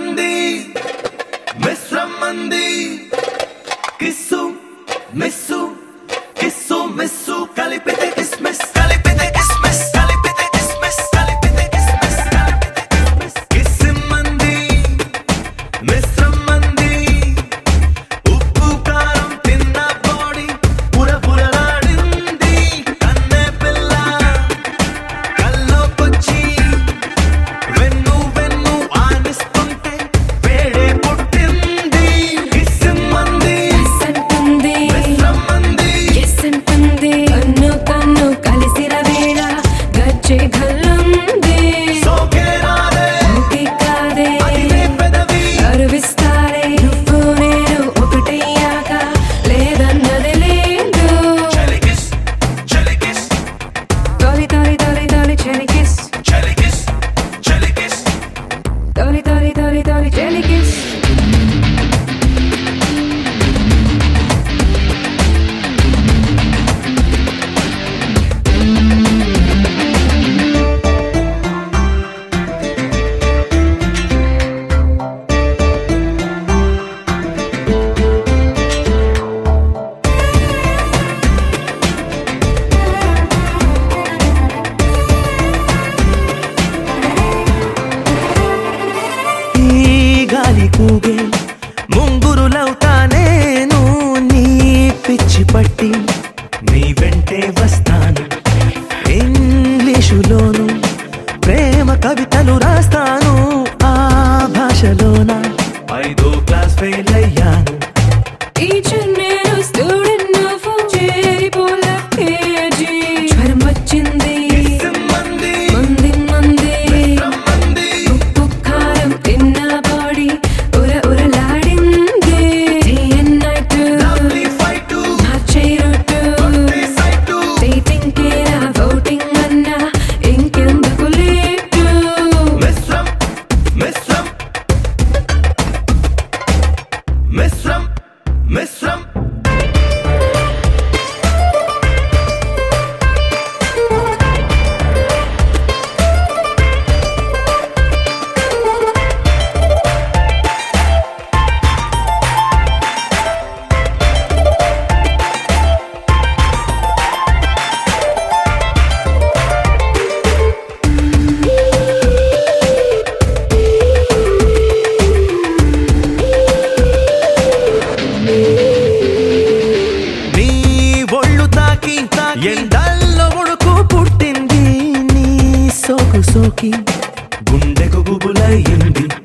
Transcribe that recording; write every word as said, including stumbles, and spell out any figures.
మంది మిశ్రం మంది kiss miss kiss miss కలిపితే కిస్మిస్ కలిపితే కిస్మిస్ కలిపితే కిస్మిస్ కలిపితే కిస్మిస్ కలిపితే కిస్మిస్ కిస్సు మంది మిశ్రం మంది ఉప్పు కారం తిన్న బాడీ పుర పురలాడింది కన్నే పిల్ల కల్లోకొచ్చి వెన్ను వెన్ను ఆనిస్తుంటే వేడే పుట్టింది కిస్సు మంది సంటుంది మిశ్రం మంది సంటుంది కన్ను కన్ను కలిసిర వేళ గజ్జె గల్లుంది సోకే రాదే ముఖి కాదే అదిలే పెదవి అరువిస్తారే నువ్వు నేను ఒకటయ్యాక లేదన్నది లేదు చెలికిస్ చెలికిస్ తొలి తొలి తొలి తొలి చెలికిస్ చెలికిస్ చెలికిస్ తొలి తొలి తొలి తొలి చెలికిస్ ఈ గాలి కూగే ముంగురులవుతా నేను నీ పిచ్చి పట్టి నీ వెంటే వస్తాను ఇంగ్లీషులోను ప్రేమ కవితలు రాస్తాను ఆ భాషలోన ఐదో క్లాస్ ఫెయిల్ అయ్యాను టీచర్ నేను స్టూడెంట్ నువ్వు చేరిపోల కేజీ జ్వరం వచ్చింది మంది మంది మంది మంది ఉప్పు కారం తిన్న బాడీ ఉర ఉరలాడింది day and night lovely fight మార్చే రూట్ సైటు డేటింగ్ కేరా ఓటింగ్ అన్నా ఇంకెందుకు లేటు మిశ్రం మిశ్రం మిశ్రం మిశ్రం నీ ఒళ్ళు తాకి ఎండల్లో ఉడుకు పుట్టింది నీ సోకు సోకి గుండెకు గుబులయ్యింది